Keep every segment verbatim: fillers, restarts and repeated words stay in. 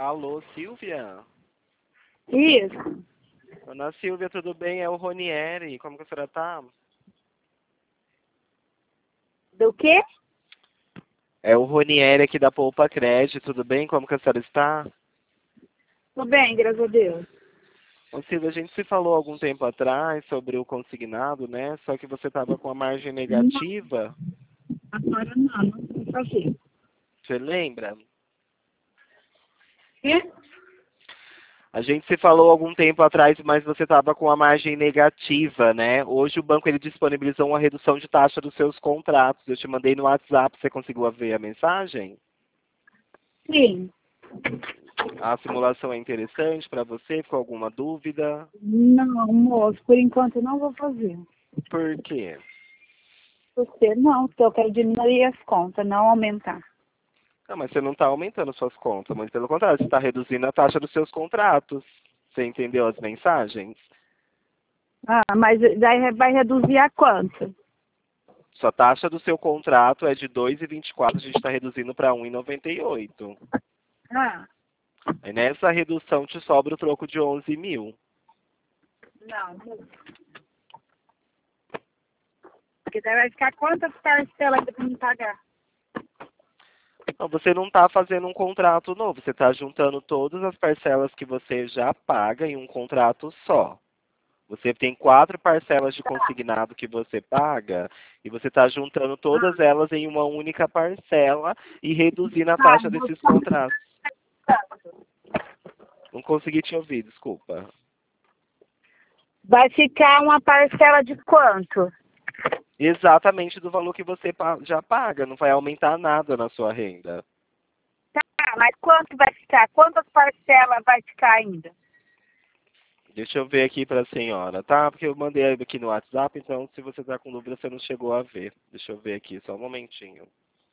Alô, Silvia? Isso. Dona Silvia, tudo bem? É o Ronieri. Como que a senhora tá? Do quê? É o Ronieri aqui da Poupa Crédito. Tudo bem? Como que a senhora está? Tudo bem, graças a Deus. Ô, Silvia, a gente se falou algum tempo atrás sobre o consignado, né? Só que você estava com a margem Não, negativa. agora não, não vou fazer. Você lembra? Quê? A gente se falou algum tempo atrás, mas você estava com a margem negativa, né? Hoje o banco ele disponibilizou uma redução de taxa dos seus contratos. Eu te mandei no WhatsApp, você conseguiu ver a mensagem? Sim. A simulação é interessante para você? Ficou alguma dúvida? Não, moço, por enquanto eu não vou fazer. Por quê? Você não, porque eu quero diminuir as contas, não aumentar. Não, mas você não está aumentando suas contas, muito pelo contrário, você está reduzindo a taxa dos seus contratos. Você entendeu as mensagens? Ah, mas daí vai reduzir a quanto? Sua taxa do seu contrato é de dois vírgula vinte e quatro, a gente está reduzindo para um vírgula noventa e oito. Ah, Aí nessa redução te sobra o troco de onze mil. não. Porque daí vai ficar quantas parcelas ainda para me pagar? Então, você não está fazendo um contrato novo, você está juntando todas as parcelas que você já paga em um contrato só. Você tem quatro parcelas de consignado que você paga e você está juntando todas elas em uma única parcela e reduzindo a Ah, taxa vou desses contratos. Não consegui te ouvir, desculpa. Vai ficar uma parcela de quanto? Exatamente do valor que você pa- já paga, não vai aumentar nada na sua renda. Tá, mas quanto vai ficar? Quantas parcelas vai ficar ainda? Deixa eu ver aqui para a senhora, tá? Porque eu mandei aqui no WhatsApp, então se você está com dúvida, você não chegou a ver. Deixa eu ver aqui, só um momentinho.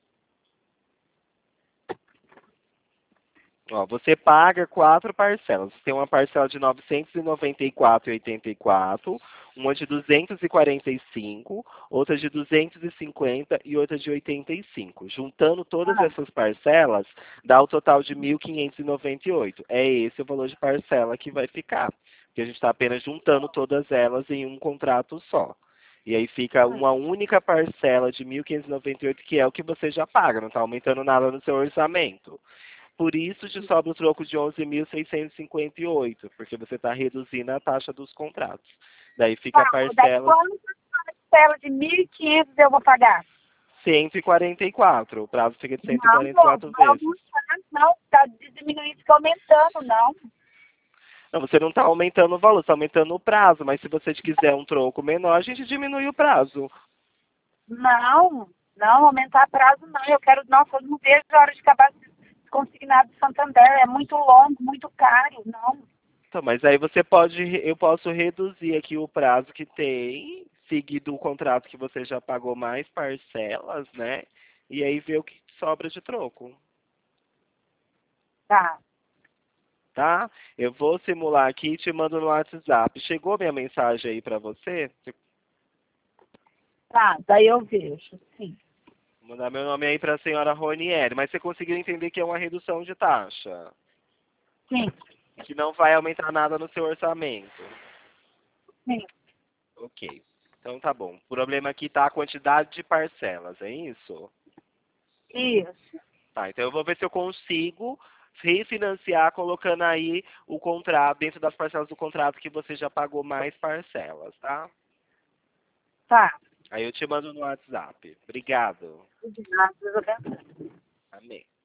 Ó, você paga quatro parcelas. Tem uma parcela de novecentos e noventa e quatro reais e oitenta e quatro centavos, uma de duzentos e quarenta e cinco, outra de duzentos e cinquenta e outra de oitenta e cinco. Juntando todas Ah, essas parcelas, dá o total de mil quinhentos e noventa e oito. É esse o valor de parcela que vai ficar, porque a gente está apenas juntando todas elas em um contrato só. E aí fica uma única parcela de mil quinhentos e noventa e oito, que é o que você já paga, não está aumentando nada no seu orçamento. Por isso te sobra o troco de onze mil seiscentos e cinquenta e oito, porque você está reduzindo a taxa dos contratos. Daí fica a tá, daí parcela quantas parcelas de mil e quinhentos eu vou pagar? cento e quarenta e quatro. O prazo fica de cento e Não, quarenta e moço, quatro vai vezes. aumentar, não, tá diminuindo, fica aumentando, não. Não, você não está aumentando o valor, está aumentando o prazo, mas se você quiser um troco menor, a gente diminui o prazo. Não, não, aumentar prazo não, eu quero, nossa, eu não vejo a hora de acabar esse consignado de Santander, é muito longo, muito caro, não. Então, mas aí você pode, eu posso reduzir aqui o prazo que tem, seguido o contrato que você já pagou mais parcelas, né? E aí ver o que sobra de troco. Tá, Tá? Eu vou simular aqui e te mando no WhatsApp. Chegou minha mensagem aí para você? tá, daí eu vejo, sim. Vou mandar meu nome aí para a senhora Ronieri. Mas você conseguiu entender que é uma redução de taxa? Sim, Que não vai aumentar nada no seu orçamento? sim, Ok. Então tá bom. O problema aqui tá a quantidade de parcelas, é isso? isso. Tá, então eu vou ver se eu consigo refinanciar colocando aí o contrato, dentro das parcelas do contrato que você já pagou mais parcelas, tá? Tá. Aí eu te mando no WhatsApp. Obrigado. De nada, Deus abençoe. Amém.